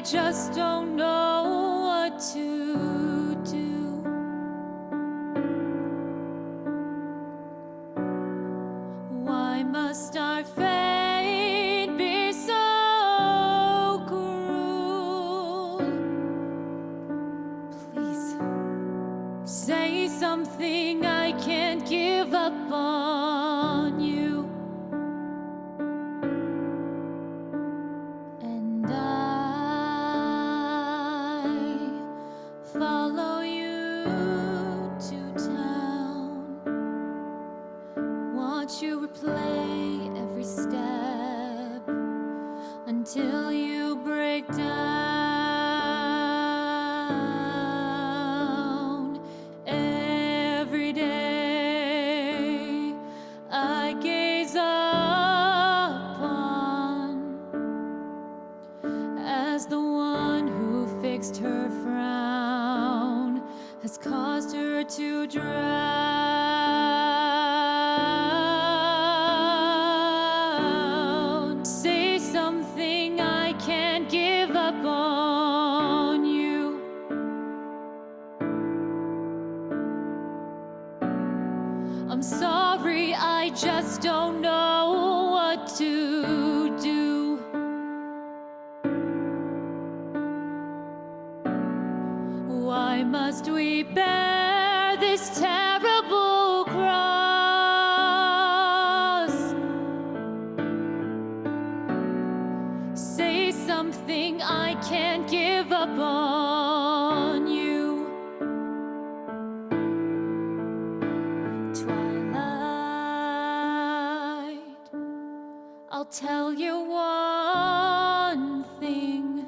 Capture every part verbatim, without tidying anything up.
just don't know what to do. Why must our fate be so cruel? Please, say something, I can't give up on you. And I follow you to town, watch you replay every step until you break down. Every day I gaze upon as the one who fixed her frown has caused her to drown. Say something, I can't give up on you. I'm sorry, I just don't know what to do. Why must we bear this terrible cross? Say something, I can't give up on you. Twilight, I'll tell you one thing.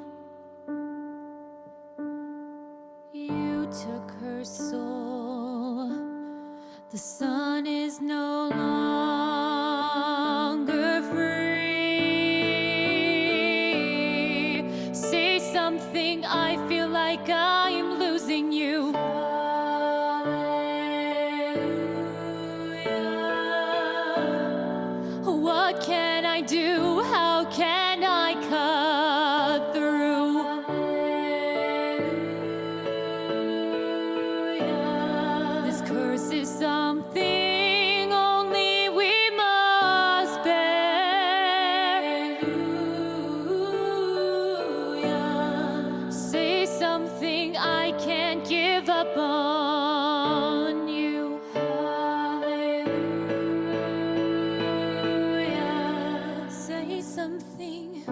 You took her soul. The sun is no longer free. Say something, I feel like I am losing you. Hallelujah. What can I do? How can I cut through? Curse is something only we must bear. Hallelujah. Say something, I can't give up on you. Hallelujah. Say something.